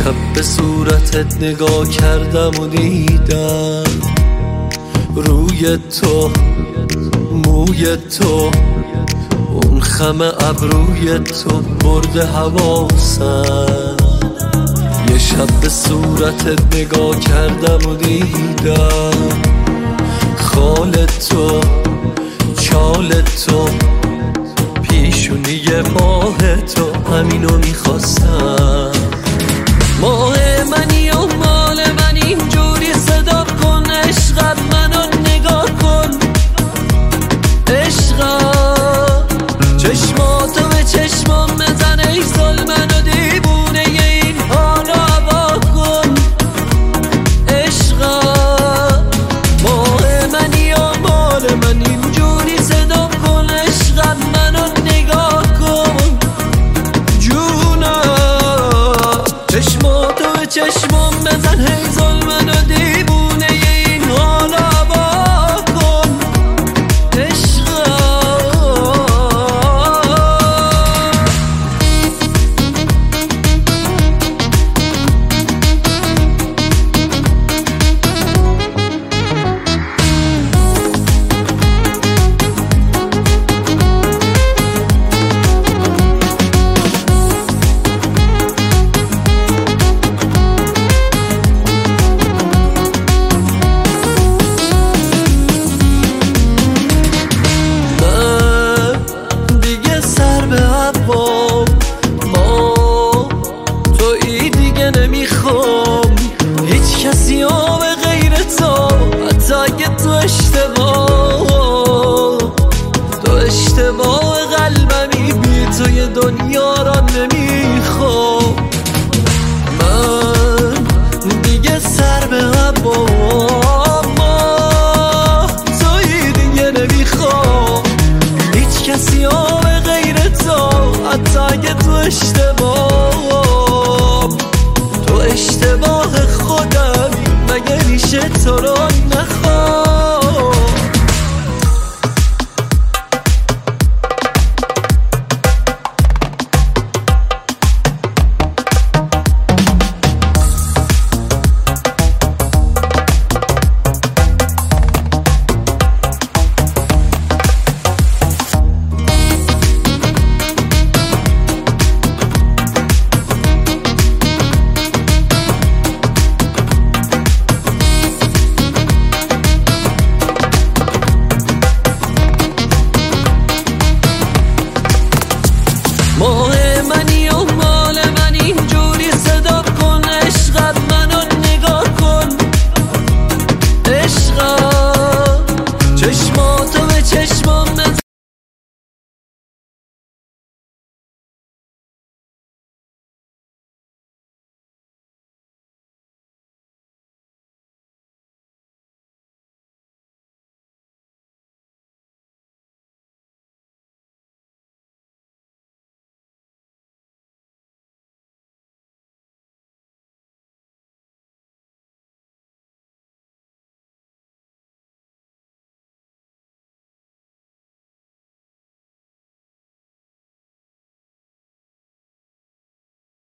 شب به صورتت نگاه کردم و دیدم روی تو، موی تو، اون خم ابروی تو برده حواسم. یه شب به صورتت نگاه کردم و دیدم خال تو، چال تو، پیشونی ماه تو، همینو میخواستم. ماه منی و مال من اینجوری صدا کن، عشقم منو نگاه کن، عشقم چشماتو به چشمام بزن، ای ظلمن و دیوونه این حالو هوا کن، عشقم ماه منی و مال من اینجوری صدا کن، عشقم منو نگاه کن، جونم چشماتو به چشمام بزن، ای ظلمن و دیوونه این حالو هوا کن، عشقم. نمیخوام هیچ کسی ها به غیر تو، حتی اگه تو اشتباه قلبمی، بی تو یه دنیا را